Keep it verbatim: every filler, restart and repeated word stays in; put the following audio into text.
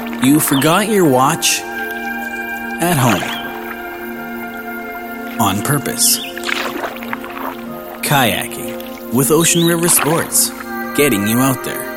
You forgot your watch at home. On purpose. Kayaking with Ocean River Sports, getting you out there.